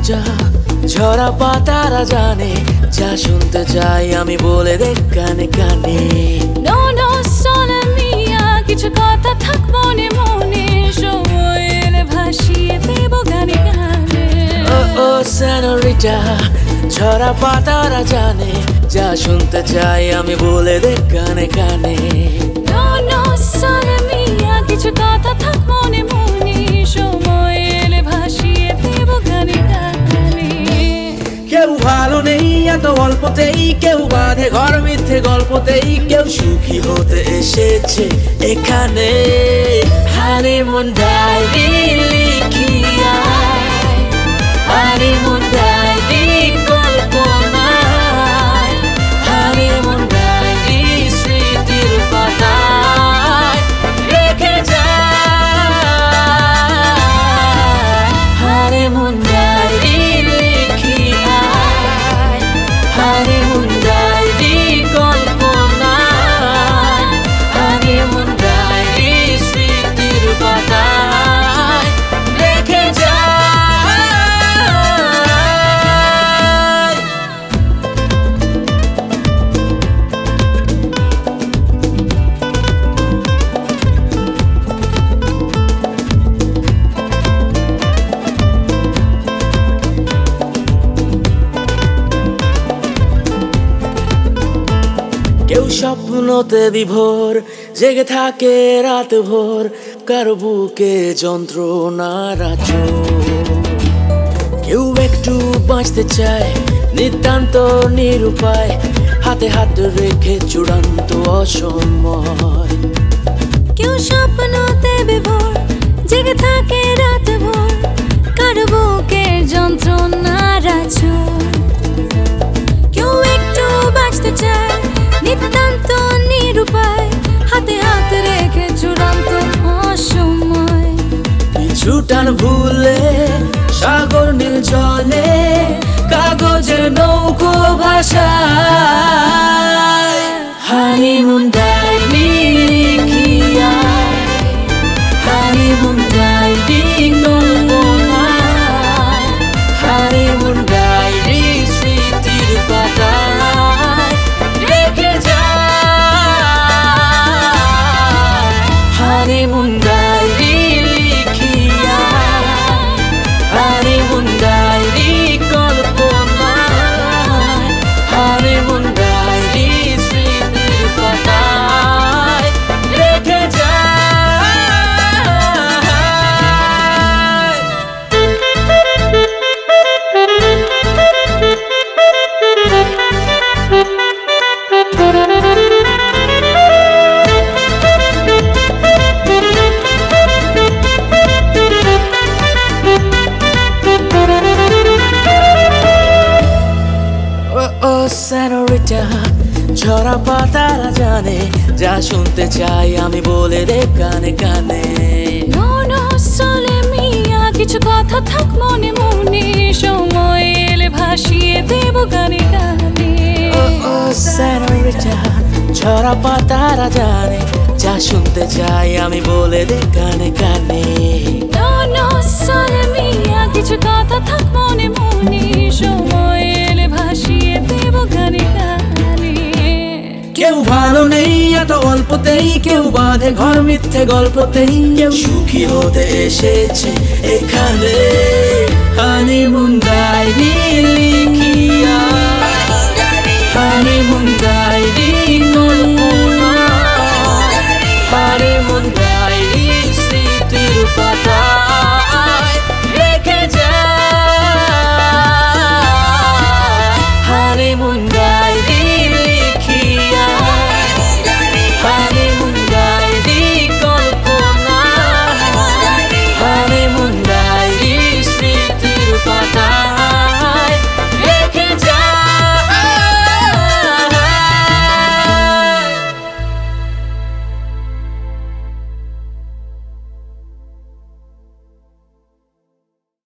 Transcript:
রিটা ঝরা পাতারা জানে যা শুনতে চাই আমি বলে দে কানে কানে No, no, sola mia, কিছু কথা থাক মনে মনে সময় এলে ভাসিয়ে দেব গানে গানে ও ও সেনোরিটা ঝরা পাতারা জানে যা শুনতে চাই আমি বলে দে কানে কানে No, no, sola mia, কিছু কথা থাক মনে মনে সময় এলে ভাসিয়ে দেব গানে গানে কেউ ভালো নেই এত অল্পতেই কেউ বাঁধে ঘর মিথ্যে গল্পতেই কেউ সুখী হতে এসেছে এখানে হানিমুন ডায়েরি লিখিয়া হানিমুন ডায়েরি কল্পনায় হানিমুন ডায়েরি স্মৃতির পাতায় রেখে যায় হানিমুন ডায়েরি লিখিয়া হানিমুন ডায়েরি কল্পনায় হানিমুন ডায়েরি স্মৃতির পাতায় রেখে যায় কেউ স্বপ্নতে বিভোর জেগে থাকে রাত ভোর কারো বুকে যন্ত্রণার আঁচড় কেউ একটু বাঁচতে চায় নিতান্ত নিরুপায় হাতে হাত রেখে চূড়ান্ত অসময় কেউ স্বপ্নতে বিভোর জেগে থাকে রাত ভোর কারো বুকের যন্ত্রণার আঁচড় কেউ একটু বাঁচতে চায় নিতান্ত নিরুপায় হাতে হাত রেখে চূড়ান্ত অসময় পিছুটান ভুলে সাগর নীল জলে কাগজের নৌকো ভাষায় হানিমুন ডায়েরি লিখিয়া হানিমুন ডায়েরি কল্পনায় হানিমুন ডায়েরি স্মৃতির পাতায় রেখে যায় হানিমুন ডায়েরি লিখিয়া হানিমুন ডায়েরি কল্পনায় হানিমুন ডায়েরি স্মৃতির পাতায় রেখে যায় ও সেনোরিটা ঝরা পাতারা জানে যা শুনতে চাই আমি বলে দে কানে কানে No, no, sola mia, কিছু কথা থাক মনে মনে সময় এলে ভাসিয়ে দেব গানে গানে ও ও সেনোরিটা ঝরা পাতারা জানে যা শুনতে চাই আমি বলে দে কানে কানে No, no, sola mia, কিছু কথা থাক মনে মনে সময় এলে ভাসিয়ে দেব গানে গানে কেউ ভালো নেই এত অল্পতেই কেউ বাঁধে ঘর মিথ্যে গল্পতেই কেউ সুখী হতে এসেছে এখানে হানিমুন ডায়েরি লিখিয়া হানিমুন ডায়েরি কল্পনা হানিমুন ডায়েরি